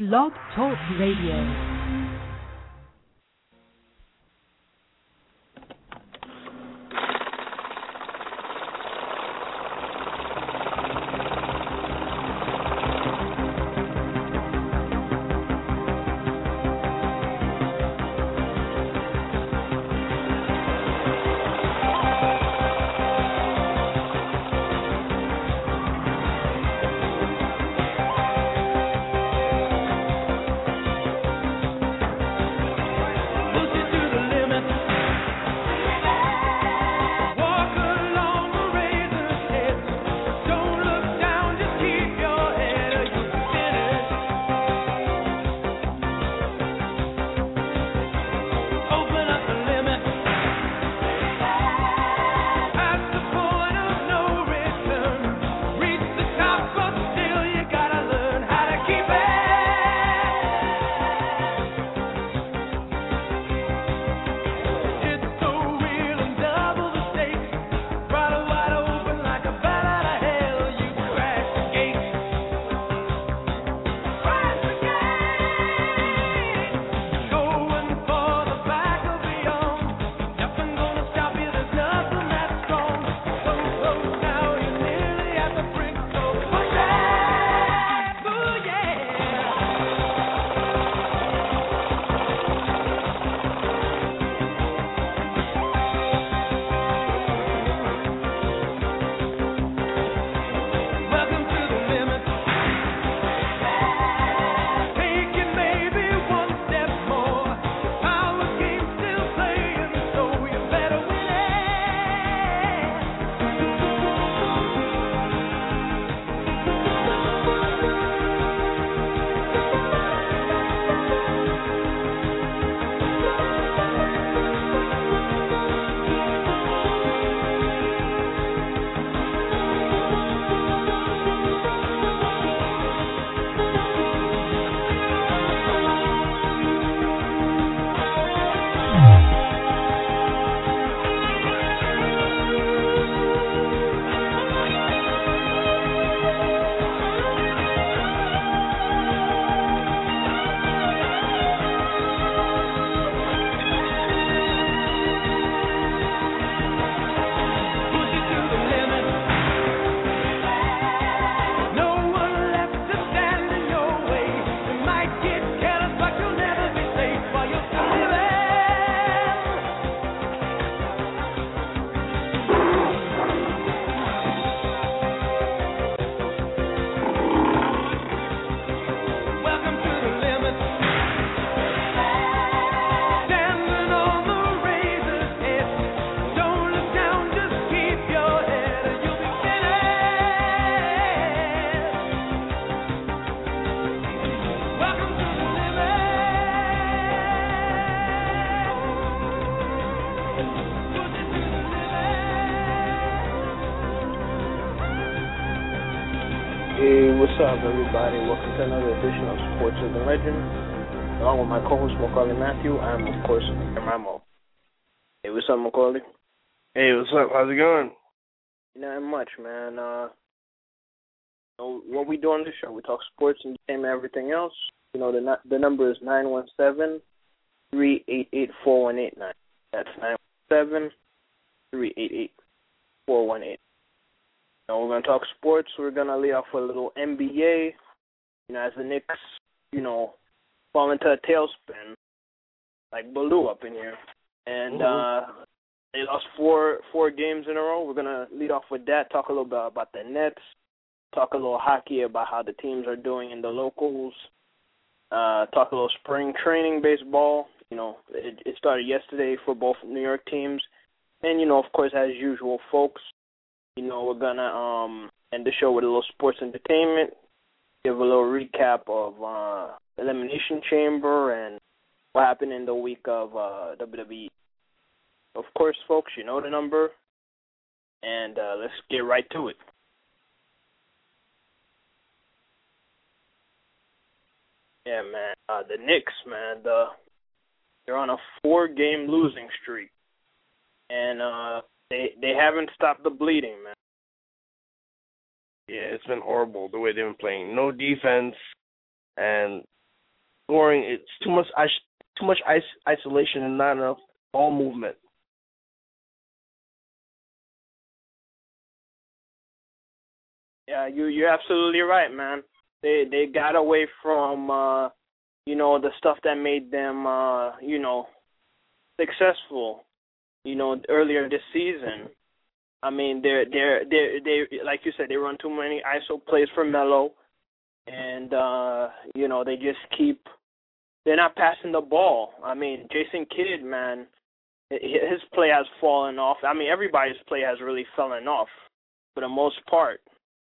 Blog Talk Radio. What's up, everybody? Welcome to another edition of Sports with the Legend. Along with my co-host, Macaulay Matthew, I'm, of course, Ramo. Hey, what's up, Macaulay? Hey, what's up? How's it going? Not much, man. What we do on this show, we talk sports, entertainment, everything else. You know, the number is 917-388-4189. That's 917-388-4189. We're going to talk sports. We're going to lead off with a little NBA. You know, as the Knicks, fall into a tailspin, like Baloo up in here. And they lost four games in a row. We're going to lead off with that, talk a little bit about the Nets, talk a little hockey about how the teams are doing in the locals, talk a little spring training baseball. You know, it started yesterday for both New York teams. And, of course, as usual, folks, we're going to end the show with a little sports entertainment, give a little recap of Elimination Chamber and what happened in the week of WWE. Of course, folks, you know the number, and let's get right to it. Yeah, man, the Knicks, man, they're on a 4-game losing streak, and they haven't stopped the bleeding, man. Yeah, it's been horrible the way they've been playing. No defense, and scoring. It's too much isolation and not enough ball movement. Yeah, you're absolutely right, man. They got away from the stuff that made them successful, earlier this season. I mean, they like you said, they run too many ISO plays for Melo, and they just they're not passing the ball. I mean, Jason Kidd, man, his play has fallen off. I mean, everybody's play has really fallen off for the most part.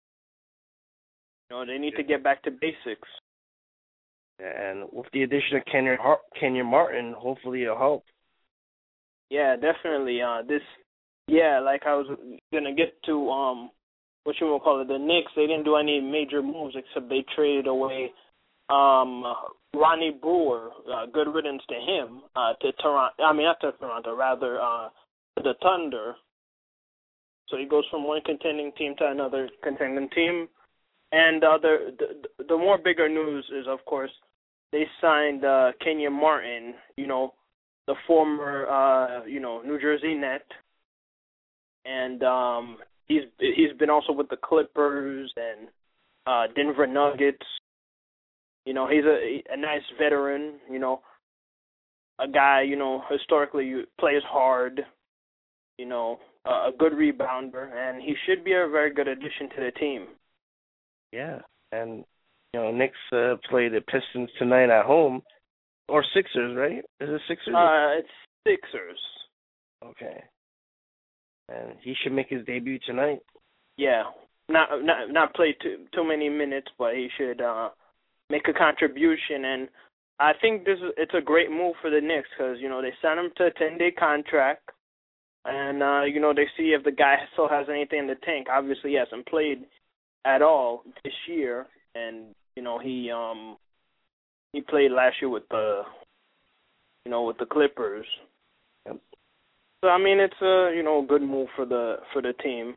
They need to get back to basics. And with the addition of Kenyon Martin, hopefully it'll help. Yeah, definitely. Like I was gonna get to the Knicks. They didn't do any major moves except they traded away Ronnie Brewer. Good riddance to him. To Toronto. I mean, not to Toronto, rather to the Thunder. So he goes from one contending team to another contending team. And the more bigger news is, of course, they signed Kenyon Martin, the former, New Jersey Net. And he's been also with the Clippers and Denver Nuggets. He's a nice veteran, a guy, historically plays hard, a good rebounder, and he should be a very good addition to the team. Yeah, and Knicks play the Pistons tonight at home, or Sixers, right? Is it Sixers? It's Sixers. Okay, and he should make his debut tonight. Yeah, not play too many minutes, but he should make a contribution. And I think it's a great move for the Knicks because they signed him to a 10-day contract, and they see if the guy still has anything in the tank. Obviously, he hasn't played at all this year, and he played last year with the Clippers. Yep. So I mean, it's a good move for the team,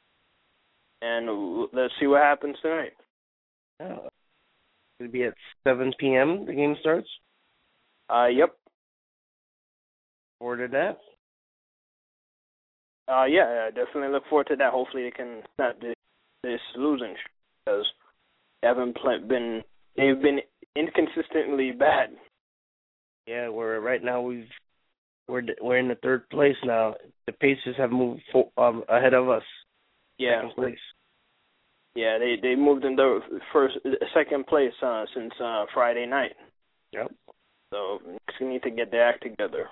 and let's see what happens tonight. Yeah. It'll be at 7 p.m. The game starts. Yep. Forward to that. Yeah, I definitely look forward to that. Hopefully, they can snap this losing because they've been inconsistently bad. Yeah, right now we're in the third place now. The Pacers have moved ahead of us. Yeah. Second place. Yeah, they moved in the second place since Friday night. Yep. So we need to get their act together.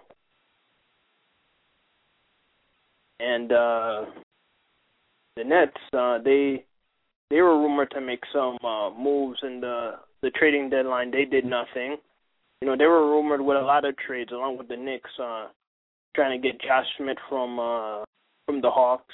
And the Nets, they were rumored to make some moves in the trading deadline. They did nothing. They were rumored with a lot of trades, along with the Knicks, trying to get Josh Smith from the Hawks.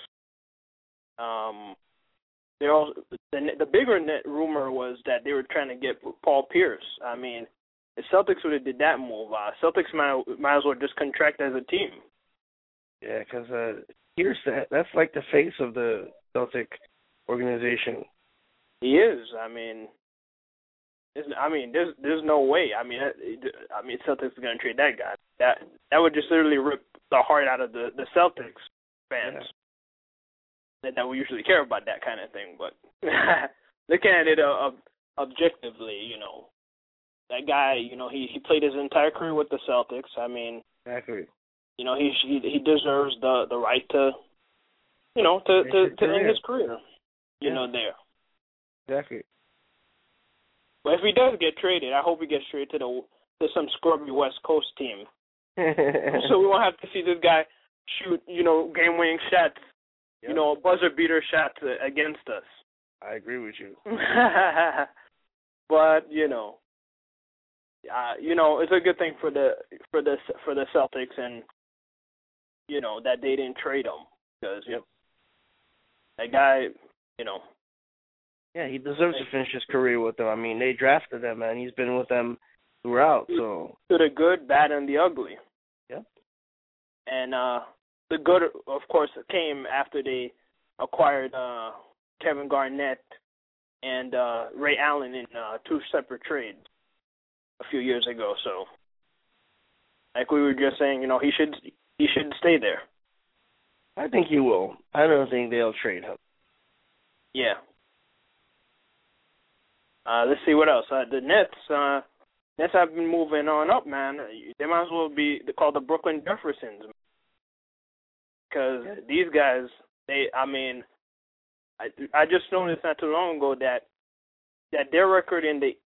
The bigger net rumor was that they were trying to get Paul Pierce. I mean, the Celtics would have did that move. Celtics might as well just contract as a team. Yeah, because Pierce, that's like the face of the Celtic organization. He is. I mean, there's no way. I mean, Celtics are going to trade that guy. That would just literally rip the heart out of the Celtics fans. Yeah. That we usually care about that kind of thing, but looking at it objectively, that guy, he played his entire career with the Celtics. I mean, exactly. He deserves the right to, to end his career. There. Exactly. But if he does get traded, I hope he gets traded to some scrubby West Coast team. So we won't have to see this guy shoot, game-winning shots, yep. Buzzer beater shots against us. I agree with you. But it's a good thing for the Celtics, and that they didn't trade him because yep. That guy, Yeah, he deserves to finish his career with them. I mean, they drafted him, and he's been with them throughout. So to the good, bad, and the ugly. Yep. And the good, of course, came after they acquired Kevin Garnett and Ray Allen in two separate trades. a few years ago. So, like we were just saying, he should stay there. I think he will. I don't think they'll trade him. Yeah. Let's see what else. The Nets have been moving on up, man. They might as well be called the Brooklyn Jeffersons, because these guys, I just noticed not too long ago that their record in the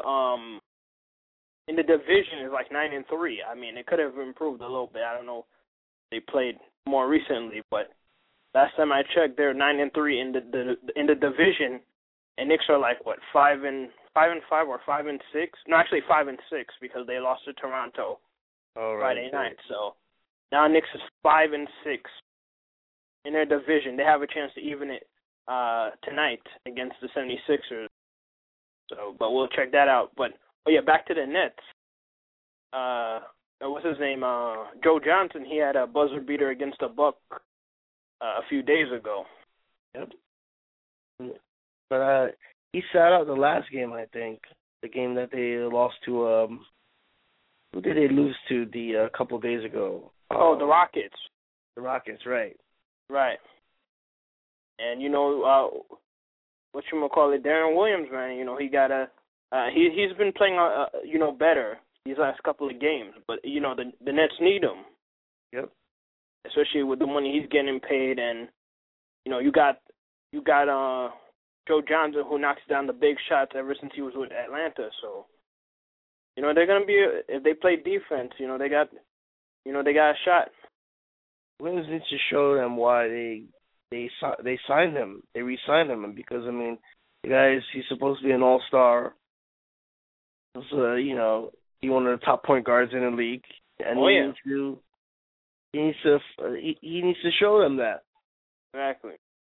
division is like 9-3. I mean, it could have improved a little bit. I don't know. They played more recently, but last time I checked, they're 9-3 in the division, and Knicks are like what 5-5 or 5-6? No, actually 5-6 because they lost to Toronto Friday night. So now Knicks is 5-6 in their division. They have a chance to even it tonight against the 76ers. So, but we'll check that out. But back to the Nets. What's his name? Joe Johnson. He had a buzzer beater against the Buck a few days ago. Yep. But he sat out the last game, I think. The game that they lost to. Who did they lose to a couple of days ago? The Rockets. The Rockets, right? Right. And whatchamacallit, Darren Williams, man. He got he's been playing better these last couple of games, but the Nets need him. Yep. Especially with the money he's getting paid, and you got Joe Johnson, who knocks down the big shots ever since he was with Atlanta. So they're gonna be, if they play defense, they got a shot. Williams needs to show them why they signed him. They re-signed him, because the guy he's supposed to be an all-star. So he's one of the top point guards in the league, and he needs to show them that. Exactly.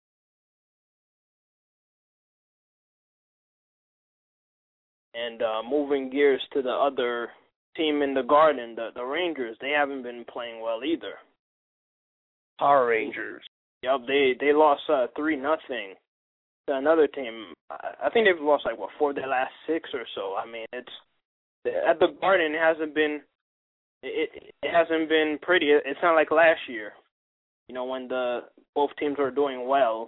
And moving gears to the other team in the Garden, the Rangers, they haven't been playing well either. Power Rangers. Yep, they lost 3-0 to another team. I think they've lost 4 of their last 6 or so. I mean, it's at the Garden. It hasn't been pretty. It's not like last year, when both teams were doing well.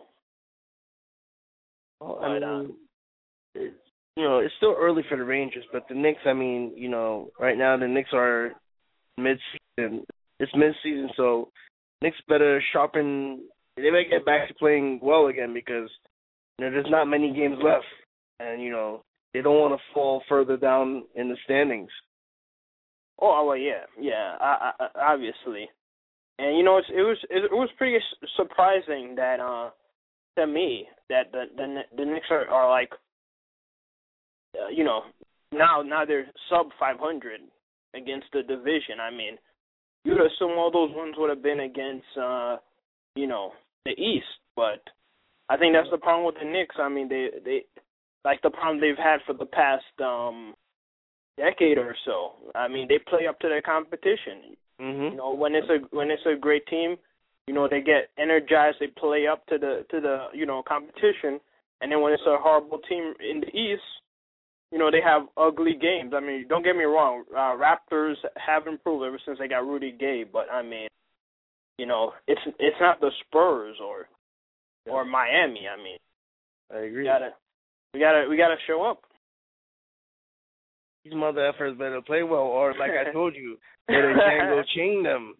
Well, it's still early for the Rangers, but the Knicks. Right now the Knicks are mid-season. It's mid-season, so Knicks better sharpen. They might get back to playing well again, because there's not many games left, and they don't want to fall further down in the standings. Oh well, yeah, obviously, and it was pretty surprising that to me that the Knicks are like now they're sub 500 against the division. I mean, you'd assume all those ones would have been against the East, but I think that's the problem with the Knicks. I mean, they like the problem they've had for the past decade or so. I mean, they play up to their competition. Mm-hmm. When it's a great team, they get energized. They play up to the competition, and then when it's a horrible team in the East, they have ugly games. I mean, don't get me wrong. Raptors have improved ever since they got Rudy Gay, but I mean, it's not the Spurs or Miami. I mean, I agree. We gotta show up. These mother effers better play well, or like I told you, better Django chain them.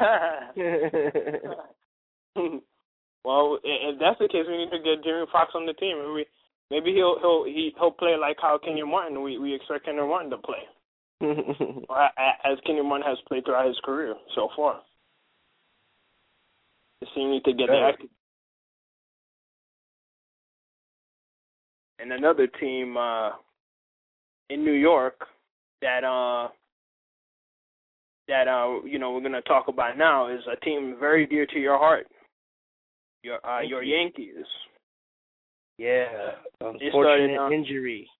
Well, if that's the case, we need to get Jeremy Fox on the team. Maybe he'll play like how Kenyon Martin. We expect Kenyon Martin to play, as Kenyon Martin has played throughout his career so far. So you need to get the active. And another team in New York that we're gonna talk about now is a team very dear to your heart. Your Yankees. Yeah, unfortunate injury.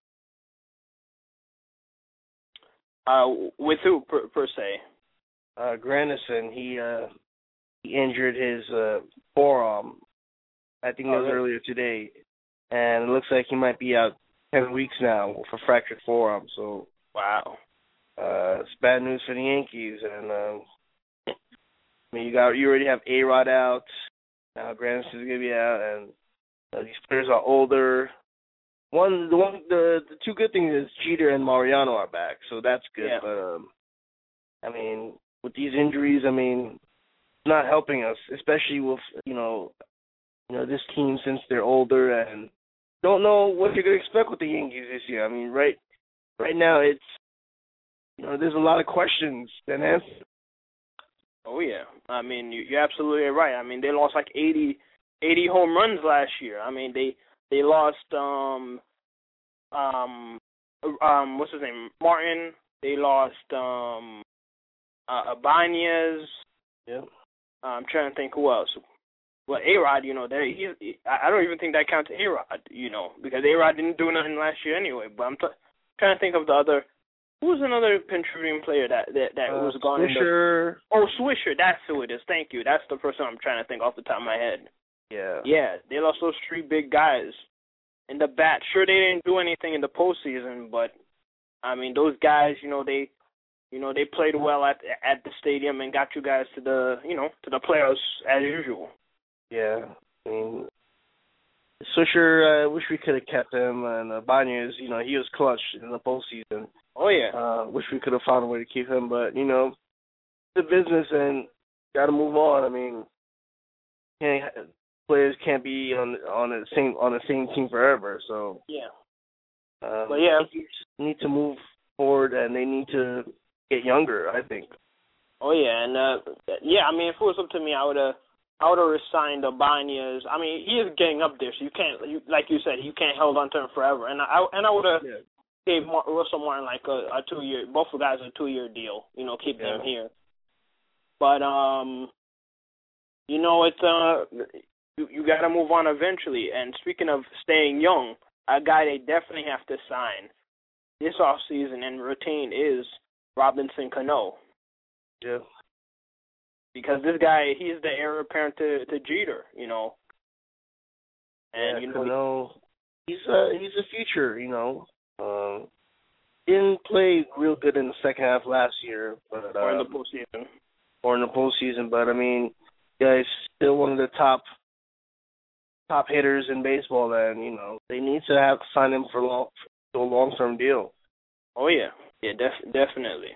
With who per se? Granderson. He injured his forearm. I think it was earlier today, and it looks like he might be out 10 weeks now for fractured forearm. So Wow. It's bad news for the Yankees, and I mean you already have A-Rod out. Now Granderson's gonna be out, and these players are older. The two good things is Jeter and Mariano are back, so that's good. Yeah. But I mean, with these injuries, I mean, it's not helping us, especially with this team since they're older and don't know what you're gonna expect with the Yankees this year. I mean, right now it's there's a lot of questions and answers. Oh yeah, I mean you're absolutely right. I mean they lost like 80 home runs last year. I mean they lost what's his name, Martin. They lost Ibanez. Yep. I'm trying to think who else. Well, A-Rod, I don't even think that counts A-Rod, because A-Rod didn't do nothing last year anyway. But I'm trying to think of the other. Who was another contributing player that was gone? Swisher. Swisher. That's who it is. Thank you. That's the person I'm trying to think off the top of my head. Yeah. Yeah, they lost those three big guys in the bat. Sure, they didn't do anything in the postseason, but I mean, those guys, they played well at the stadium and got you guys to the playoffs as usual. Yeah, I mean, Swisher, I wish we could have kept him, and Ibanez, he was clutch in the postseason. Oh yeah. Wish we could have found a way to keep him, but the business and got to move on. I mean, players can't be on the same team forever. So yeah. But yeah, they need to move forward and they need to get younger, I think. Oh yeah, and I mean, if it was up to me, I would have resigned Ibanez. I mean, he is getting up there, so you can't, like you said, you can't hold on to him forever. And I would have gave Russell Martin like a 2-year, both of guys a 2-year deal. Keep them here. But it's you got to move on eventually. And speaking of staying young, a guy they definitely have to sign this offseason and retain is Robinson Cano. Yeah. Because this guy, he's the heir apparent to Jeter, And Cano, he's a future, Didn't play real good in the second half last year, but or in the postseason. But I mean, he's still one of the top hitters in baseball, and they need to sign him for a long-term deal. Oh yeah, definitely.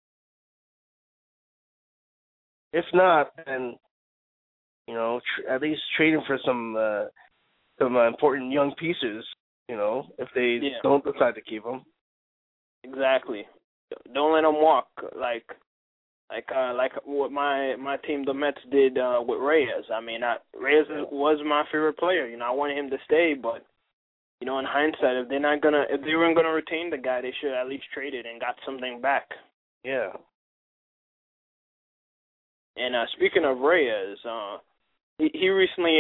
If not, then at least trade him for some important young pieces. If they don't decide to keep him. Exactly. Don't let him walk like what my team, the Mets, did with Reyes. I mean, Reyes was my favorite player. I wanted him to stay, but in hindsight, if they weren't gonna retain the guy, they should at least trade it and got something back. Yeah. And speaking of Reyes, he recently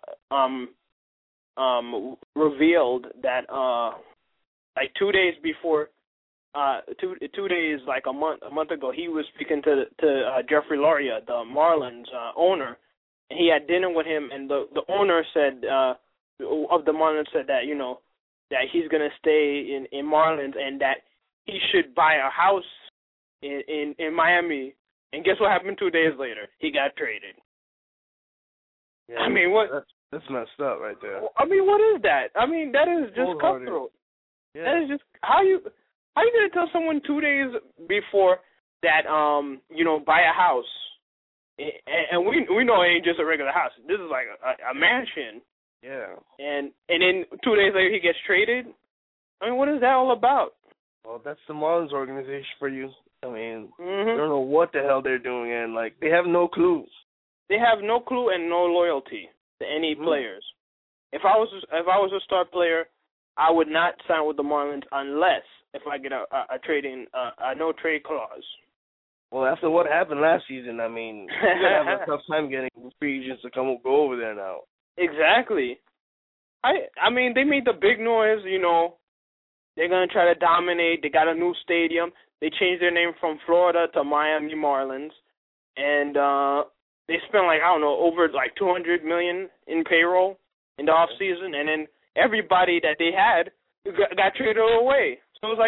revealed that like 2 days before, 2 days like a month ago, he was speaking to Jeffrey Loria, the Marlins owner, and he had dinner with him, and the owner said of the Marlins said that that he's gonna stay in Marlins and that he should buy a house in Miami. And guess what happened 2 days later? He got traded. Yeah, I mean, what? That's messed up right there. I mean, what is that? I mean, that is just cutthroat. Yeah. That is just how you gonna tell someone 2 days before that buy a house, and we know it ain't just a regular house. This is like a mansion. Yeah. And then 2 days later he gets traded. I mean, what is that all about? Well, that's the Marlins organization for you. I mean, Mm-hmm. I don't know what the hell they're doing, and they have no clue. They have no clue and no loyalty to any players. If I was a star player, I would not sign with the Marlins unless if I get a no trade clause. Well, after what happened last season, I mean, you're gonna have a tough time getting free agents to go over there now. Exactly. I mean, they made the big noise. They're gonna try to dominate. They got a new stadium. They changed their name from Florida to Miami Marlins, and they spent over $200 million in payroll in the off season, and then everybody that they had got traded away. So it was like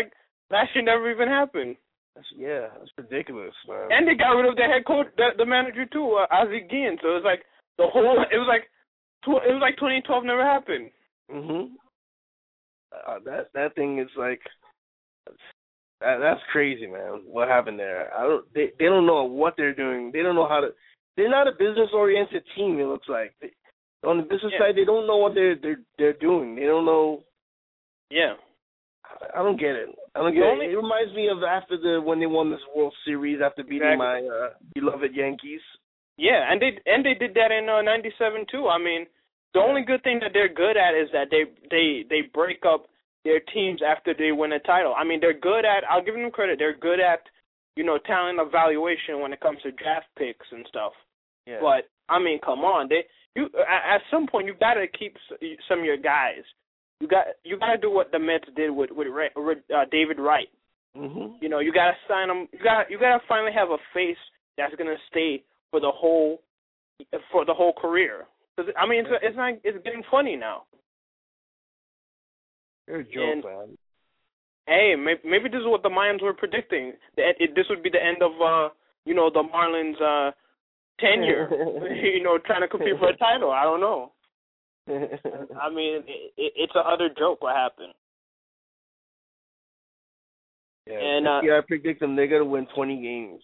That should never even happen. That's ridiculous, man. And they got rid of the head coach, the manager too, Ozzie Guillen. So it was like it was like 2012 never happened. Mhm. That thing is like that's crazy, man. What happened there? They don't know what they're doing. They don't know how to. They're not a business oriented team. It looks like on the business side, they don't know what they're doing. They don't know. Yeah. I don't get it. It reminds me of when they won this World Series after beating my beloved Yankees. Yeah, and they did that in '97 too. I mean, the only good thing that they're good at is that they break up their teams after they win a title. I mean, they're good at. I'll give them credit. They're good at talent evaluation when it comes to draft picks and stuff. Yeah. But I mean, come on, at some point you got to keep some of your guys. You got to do what the Mets did with David Wright. Mhm. You got to sign him. You got to finally have a face that's gonna stay for the whole career. Because I mean, it's getting funny now. You're a joke, man. Hey, maybe this is what the Mayans were predicting. This would be the end of the Marlins' tenure. Trying to compete for a title. I don't know. I mean, it's a utter joke what happened. Yeah, and I predict them. They're gonna win 20 games.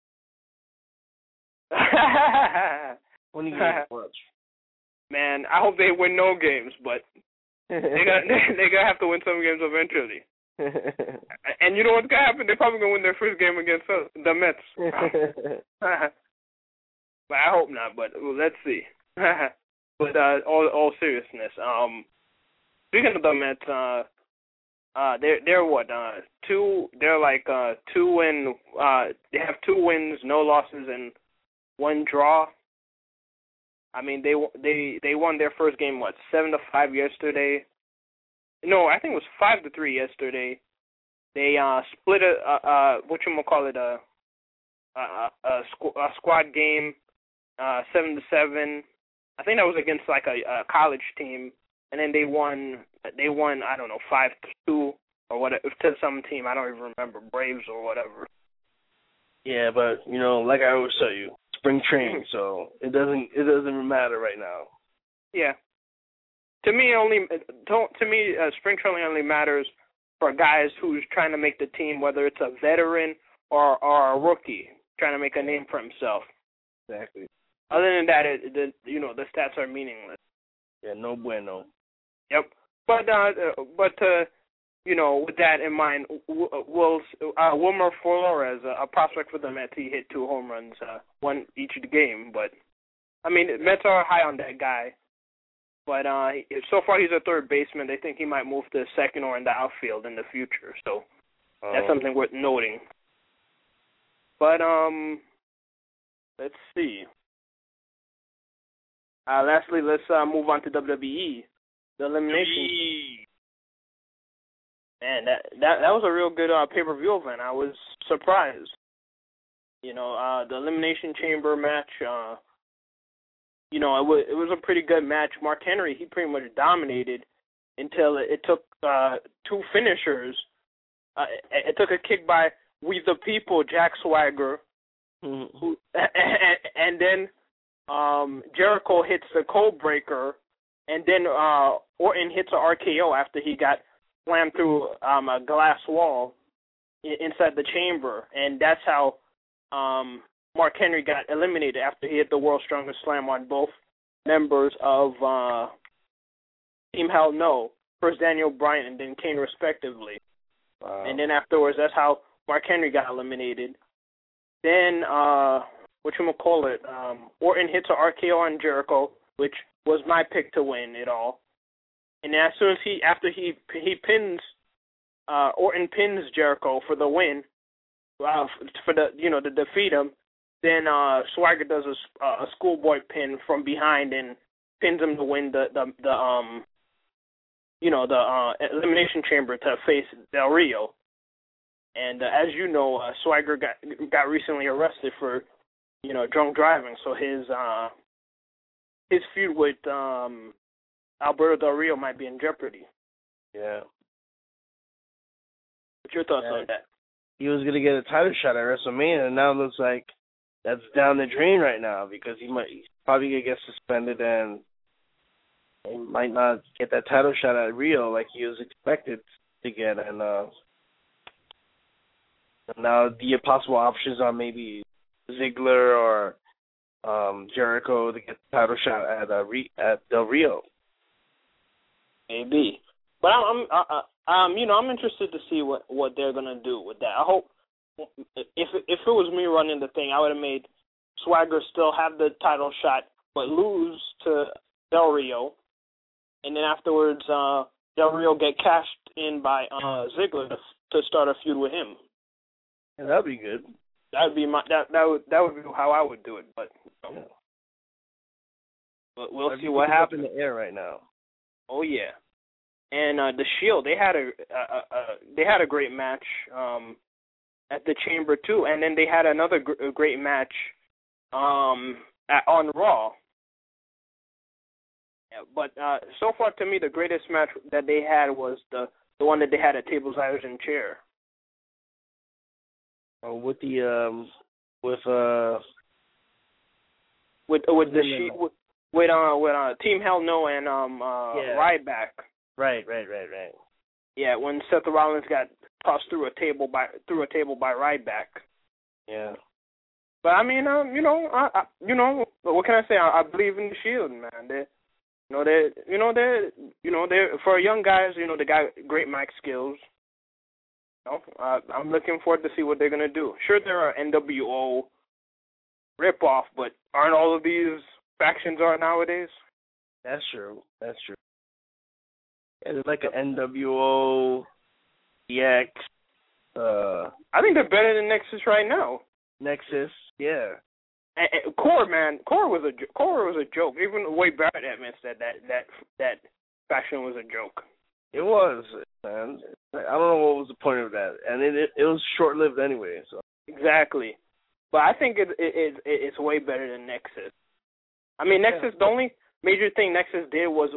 20 games, watch. Man, I hope they win no games, but they're gonna have to win some games eventually. And you know what's gonna happen? They're probably gonna win their first game against the Mets. But I hope not. But let's see. But all seriousness, speaking of the Mets, they're what two? They're like 2 they have 2 wins, no losses, and 1 draw. I mean, they won their first game 7-5 yesterday. No, I think it was 5-3 yesterday. They split a squad game 7-7. I think that was against like a college team, and then they won. I don't know 5-2 or whatever to some team. I don't even remember, Braves or whatever. Yeah, but like I always tell you, spring training, so it doesn't matter right now. Yeah. To me, spring training only matters for guys who's trying to make the team, whether it's a veteran or a rookie trying to make a name for himself. Exactly. Other than that, the stats are meaningless. Yeah, no bueno. Yep. But with that in mind, Wilmer Flores, a prospect for the Mets, he hit 2 home runs, one each game. But I mean, Mets are high on that guy. But so far he's a third baseman. They think he might move to second or in the outfield in the future. So that's something worth noting. But let's see. Lastly, let's move on to WWE. The elimination. Man, that was a real good pay-per-view event. I was surprised. The Elimination Chamber match. It was a pretty good match. Mark Henry, he pretty much dominated until it took 2 finishers. It took a kick by We the People, Jack Swagger, who, and then Jericho hits the code breaker, and then Orton hits an RKO after he got slammed through a glass wall inside the chamber, and that's how Mark Henry got eliminated after he hit the World's Strongest Slam on both members of Team Hell No, first Daniel Bryan and then Kane respectively. Wow. And then afterwards, that's how Mark Henry got eliminated. Then Orton hits an RKO on Jericho, which was my pick to win it all. And as soon as after he pins, Orton pins Jericho for the win, to defeat him. Then Swagger does a schoolboy pin from behind and pins him to win the Elimination Chamber to face Del Rio. And as you know, Swagger got recently arrested for drunk driving, so his feud with Alberto Del Rio might be in jeopardy. Yeah. What's your thoughts on that? He was gonna get a title shot at WrestleMania, and now it looks like that's down the drain right now because he's probably gonna get suspended and he might not get that title shot at Rio like he was expected to get. And now the possible options are maybe Ziggler or Jericho to get the title shot at Del Rio. Maybe, but I'm interested to see what they're gonna do with that. I hope if it was me running the thing, I would have made Swagger still have the title shot but lose to Del Rio, and then afterwards Del Rio get cashed in by Ziggler to start a feud with him. Yeah, that'd be good. That'd be that would be how I would do it, but but we'll see what happens. Up in the air right now. Oh yeah, and the Shield they had a great match at the Chamber too, and then they had another great match on Raw. Yeah, but so far to me the greatest match that they had was the one that they had at Tables, Ladders, and Chair. With the Team Hell No and Ryback. Right. Yeah, when Seth Rollins got tossed through a table by Ryback. Yeah. But I mean, what can I say? I believe in the Shield, man. They're for young guys. They got great mic skills. I'm looking forward to see what they're gonna do. Sure, there are NWO ripoff, but aren't all of these factions are nowadays? That's true. Yeah, there's like an NWO, EX. I think they're better than Nexus right now. Nexus, yeah. And Core, man, Core was a joke. Even Wade Barrett admits that faction was a joke. It was, man. I don't know what was the point of that, and it was short-lived anyway. So exactly, but I think it's way better than Nexus. I mean, Nexus. The only major thing Nexus did was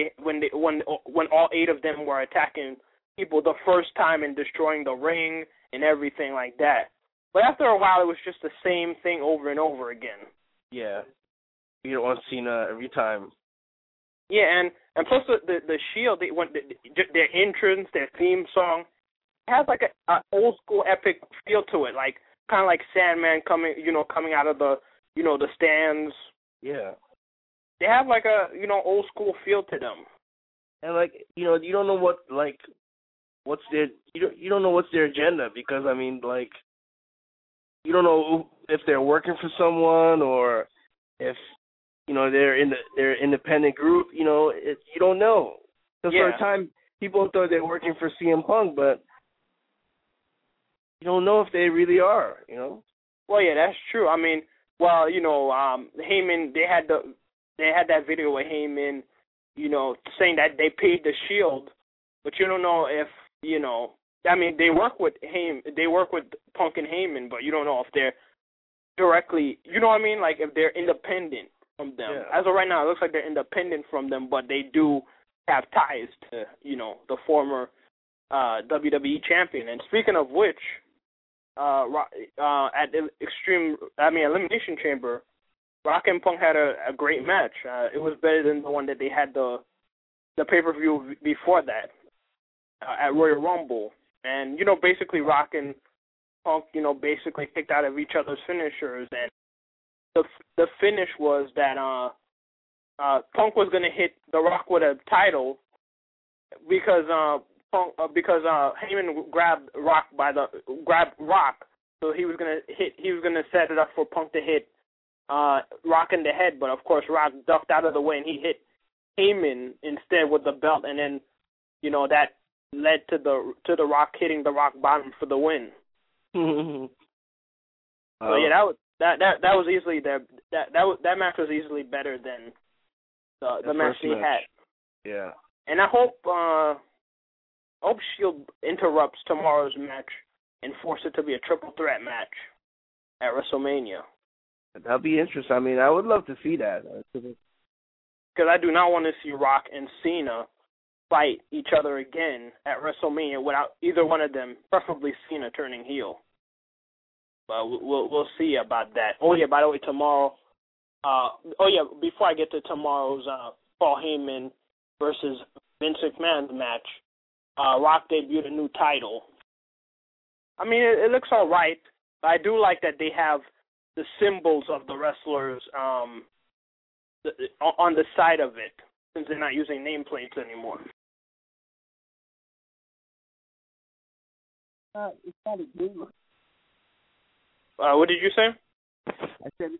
when all 8 of them were attacking people the first time and destroying the ring and everything like that. But after a while, it was just the same thing over and over again. Yeah, you don't want Cena every time. Yeah, and plus the Shield, their entrance, their theme song, has like a old school epic feel to it, like kind of like Sandman coming out of the the stands. Yeah, they have like a old school feel to them. And like you don't know what's their agenda, because I mean like you don't know if they're working for someone or if they're in their independent group. You don't know. Because for a time, people thought they were working for CM Punk, but you don't know if they really are. Well, yeah, that's true. I mean, Heyman, they had that video with Heyman, saying that they paid the Shield, but you don't know if I mean, they work with Punk and Heyman, but you don't know if they're directly. You know what I mean? Like if they're independent from them. Yeah. As of right now, it looks like they're independent from them, but they do have ties to, the former WWE champion. And speaking of which, at the Elimination Chamber, Rock and Punk had a great match. It was better than the one that they had the pay-per-view before that at Royal Rumble. And, basically Rock and Punk, basically kicked out of each other's finishers, and the finish was that Punk was gonna hit The Rock with a title because Heyman grabbed Rock, so he was gonna set it up for Punk to hit Rock in the head, but of course Rock ducked out of the way and he hit Heyman instead with the belt, and then that led to the Rock hitting the Rock bottom for the win. So yeah, that was easily that match was easily better than the match they had. Yeah. And I hope Shield interrupts tomorrow's match and force it to be a triple threat match at WrestleMania. That'd be interesting. I mean, I would love to see that. Because I do not want to see Rock and Cena fight each other again at WrestleMania without either one of them, preferably Cena, turning heel. But we'll see about that. Oh yeah, by the way, tomorrow. Before I get to tomorrow's Paul Heyman versus Vince McMahon's match, Rock debuted a new title. I mean, it looks all right, but I do like that they have the symbols of the wrestlers on the side of it, since they're not using nameplates anymore. It's not a game. What did you say? I said.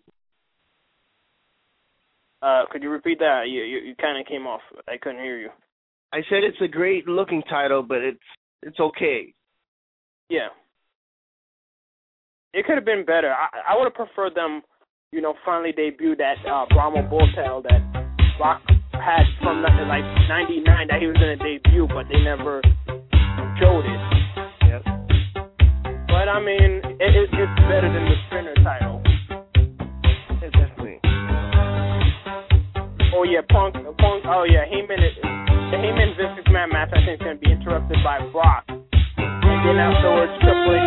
Could you repeat that? You kind of came off. I couldn't hear you. I said it's a great looking title, but it's okay. Yeah. It could have been better. I would have preferred them, finally debut that Brahma Bull title that Rock had from like 99 that he was going to debut, but they never showed it. Yep. But I mean, it's better than the Spinner title. Yeah, definitely. Oh yeah, Punk. Oh yeah, the Heyman Vince McMahon match I think is going to be interrupted by Brock, and then afterwards Triple